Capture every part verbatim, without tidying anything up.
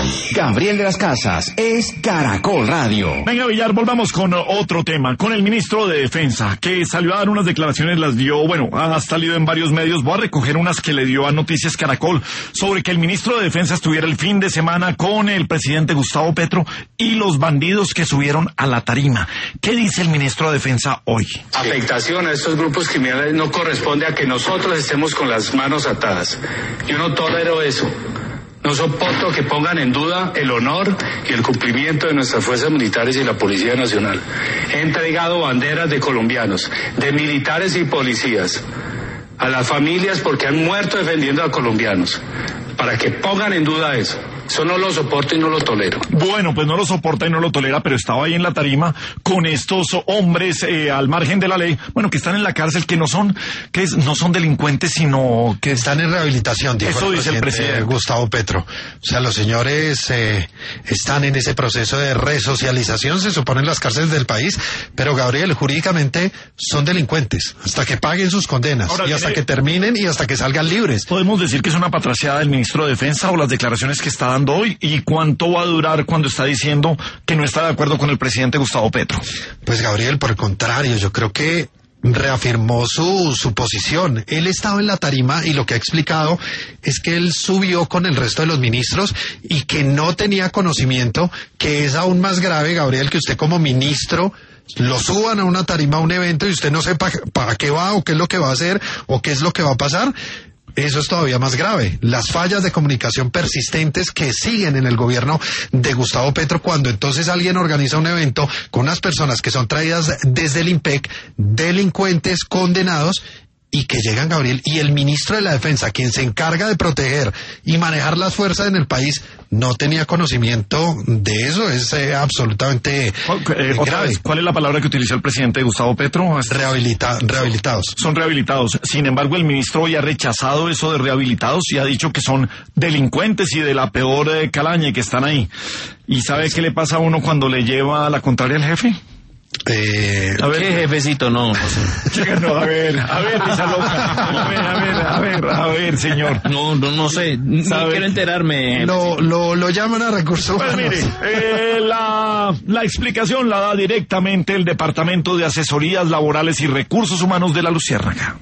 Gabriel de las Casas es Caracol Radio. Venga, Villar, volvamos con otro tema, con el ministro de Defensa, que salió a dar unas declaraciones, las dio, bueno, ha salido en varios medios. Voy a recoger unas que le dio a Noticias Caracol sobre que el ministro de Defensa estuviera el fin de semana con el presidente Gustavo Petro y los bandidos que subieron a la tarima. ¿Qué dice el ministro de Defensa hoy? Afectación a estos grupos criminales no corresponde a que nosotros estemos con las manos atadas. Yo no tolero eso. No soporto que pongan en duda el honor y el cumplimiento de nuestras fuerzas militares y la Policía Nacional. He entregado banderas de colombianos, de militares y policías, a las familias porque han muerto defendiendo a colombianos, para que pongan en duda eso. Eso no lo soporto y no lo tolero. Bueno, pues no lo soporta y no lo tolera, pero estaba ahí en la tarima con estos hombres eh, al margen de la ley, bueno, que están en la cárcel, que no son, que es, no son delincuentes, sino que están en rehabilitación, dijo eso el dice el presidente Gustavo Petro. O sea, los señores eh, están en ese proceso de resocialización, se supone, en las cárceles del país, pero, Gabriel, jurídicamente son delincuentes, hasta que paguen sus condenas. Ahora, y hasta tiene... que terminen y hasta que salgan libres. ¿Podemos decir que es una patraciada del ministro de Defensa o las declaraciones que está dando hoy? ¿Y cuánto va a durar cuando está diciendo que no está de acuerdo con el presidente Gustavo Petro? Pues, Gabriel, por el contrario, yo creo que reafirmó su, su posición. Él estaba en la tarima y lo que ha explicado es que él subió con el resto de los ministros y que no tenía conocimiento, que es aún más grave, Gabriel, que usted como ministro lo suban a una tarima, a un evento, y usted no sepa para qué va o qué es lo que va a hacer o qué es lo que va a pasar. Eso es todavía más grave. Las fallas de comunicación persistentes que siguen en el gobierno de Gustavo Petro, cuando entonces alguien organiza un evento con unas personas que son traídas desde el IMPEC, delincuentes condenados, y que llegan, Gabriel, y el ministro de la Defensa, quien se encarga de proteger y manejar las fuerzas en el país, no tenía conocimiento de eso. Es eh, absolutamente eh, grave. Vez, ¿cuál es la palabra que utilizó el presidente Gustavo Petro? Rehabilita, rehabilitados. Son rehabilitados. Sin embargo, el ministro hoy ha rechazado eso de rehabilitados y ha dicho que son delincuentes y de la peor eh, calaña, que están ahí. ¿Y sabe qué le pasa a uno cuando le lleva la contraria al jefe? Eh, a ver, ¿qué jefecito? No, no sé. No, a ver, a ver, esa loca. A ver, a ver, a ver, a ver, señor. No, no, no sé, ni quiero enterarme. Lo, lo, lo llaman a recursos humanos. Pues mire, eh, la, la explicación la da directamente el Departamento de Asesorías Laborales y Recursos Humanos de la Luciérnaga.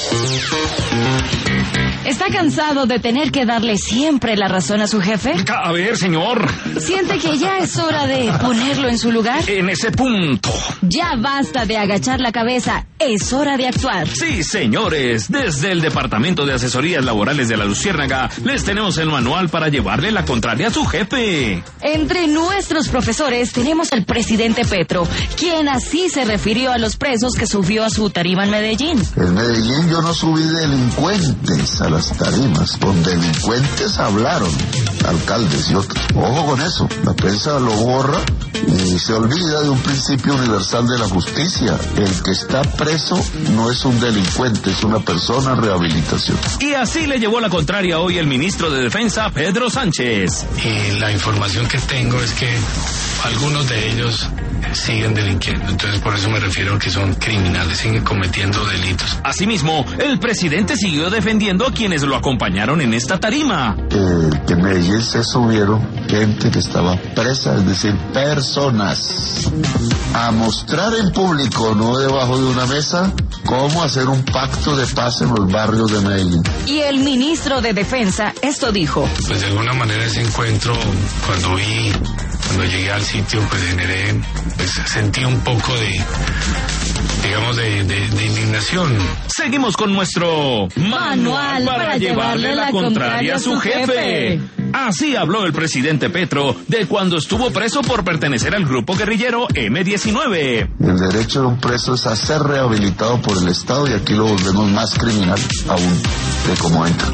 ¿Está cansado de tener que darle siempre la razón a su jefe? A ver, señor. ¿Siente que ya es hora de ponerlo en su lugar? En ese punto. Ya basta de agachar la cabeza. Es hora de actuar. Sí, señores. Desde el Departamento de Asesorías Laborales de la Luciérnaga les tenemos el manual para llevarle la contraria a su jefe. Entre nuestros profesores tenemos al presidente Petro, quien así se refirió a los presos que subió a su tarima en Medellín. En Medellín yo no subí delincuentes a las tarimas, con delincuentes hablaron alcaldes y otros. Ojo con eso, la prensa lo borra y se olvida de un principio universal de la justicia. El que está preso no es un delincuente, es una persona en rehabilitación. Y así le llevó la contraria hoy el ministro de Defensa, Pedro Sánchez. Y la información que tengo es que algunos de ellos siguen delinquiendo, entonces por eso me refiero a que son criminales, siguen cometiendo delitos. Asimismo, el presidente siguió defendiendo a quienes lo acompañaron en esta tarima. Eh, que en Medellín se subieron gente que estaba presa, es decir, personas, a mostrar en público, no debajo de una mesa, cómo hacer un pacto de paz en los barrios de Medellín. Y el ministro de Defensa esto dijo. Pues de alguna manera ese encuentro, cuando vi, cuando llegué al sitio, pues generé, pues sentí un poco de, digamos, de, de, de indignación. Seguimos con nuestro manual para, para llevarle la contraria a su jefe. Así habló el presidente Petro de cuando estuvo preso por pertenecer al grupo guerrillero eme diecinueve. El derecho de un preso es a ser rehabilitado por el Estado, y aquí lo volvemos más criminal aún de cómo entra.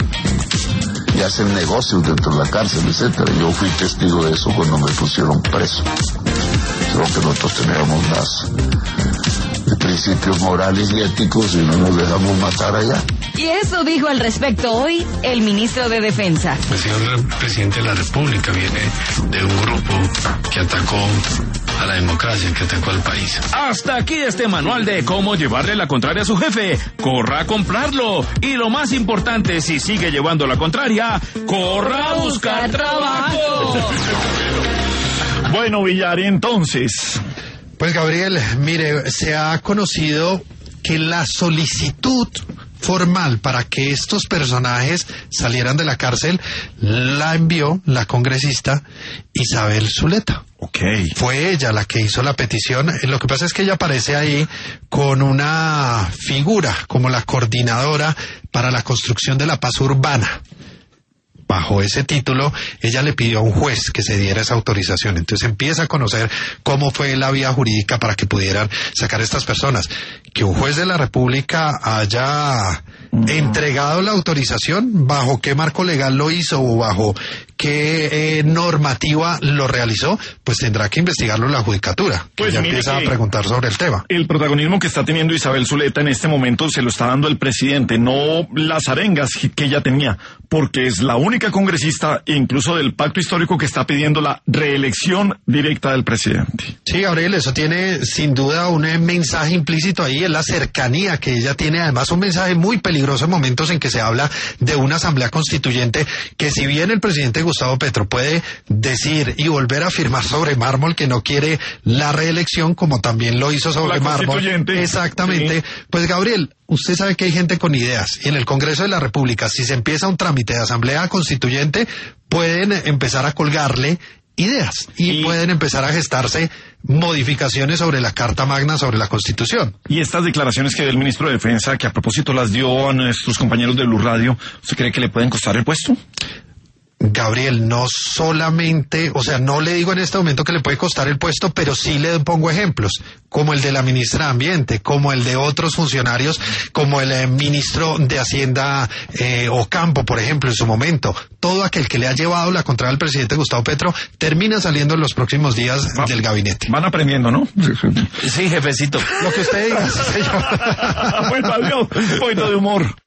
Y hacen negocios dentro de la cárcel, etcétera. Yo fui testigo de eso cuando me pusieron preso. Creo que nosotros teníamos más principios morales y éticos y no nos dejamos matar allá. Y eso dijo al respecto hoy el ministro de Defensa. El señor presidente de la República viene de un grupo que atacó a la democracia, que atacó al país. Hasta aquí este manual de cómo llevarle la contraria a su jefe. Corra a comprarlo. Y lo más importante, si sigue llevando la contraria, corra a buscar trabajo. Bueno, Villar, entonces... Pues Gabriel, mire, se ha conocido que la solicitud formal para que estos personajes salieran de la cárcel la envió la congresista Isabel Zuleta. Okay. Fue ella la que hizo la petición. Lo que pasa es que ella aparece ahí con una figura como la coordinadora para la construcción de la paz urbana. Bajo ese título, ella le pidió a un juez que se diera esa autorización. Entonces empieza a conocer cómo fue la vía jurídica para que pudieran sacar a estas personas. Que un juez de la República haya mm. entregado la autorización, bajo qué marco legal lo hizo o bajo qué eh, normativa lo realizó, pues tendrá que investigarlo la judicatura. Que pues ya empieza a preguntar sobre el tema. El protagonismo que está teniendo Isabel Zuleta en este momento se lo está dando el presidente, no las arengas que ella tenía, porque es la única congresista, incluso del pacto histórico, que está pidiendo la reelección directa del presidente. Sí, Gabriel, eso tiene sin duda un mensaje implícito ahí, es la cercanía que ella tiene, además un mensaje muy peligroso en momentos en que se habla de una asamblea constituyente, que si bien el presidente Gustavo Petro puede decir y volver a afirmar sobre mármol que no quiere la reelección, como también lo hizo sobre la mármol, exactamente, sí. Pues Gabriel, usted sabe que hay gente con ideas, y en el Congreso de la República, si se empieza un trámite de asamblea constituyente, pueden empezar a colgarle ideas y, y pueden empezar a gestarse modificaciones sobre la Carta Magna, sobre la Constitución. Y estas declaraciones que dio el ministro de Defensa, que a propósito las dio a nuestros compañeros de Blue Radio, ¿usted cree que le pueden costar el puesto? Gabriel, no solamente, o sea, no le digo en este momento que le puede costar el puesto, pero sí le pongo ejemplos, como el de la ministra de Ambiente, como el de otros funcionarios, como el eh, ministro de Hacienda eh, Ocampo, por ejemplo, en su momento. Todo aquel que le ha llevado la contraria al presidente Gustavo Petro termina saliendo en los próximos días Va, del gabinete. Van aprendiendo, ¿no? Sí, jefecito. Lo que usted diga, sí, señor. Bueno, adiós. Un poquito de humor.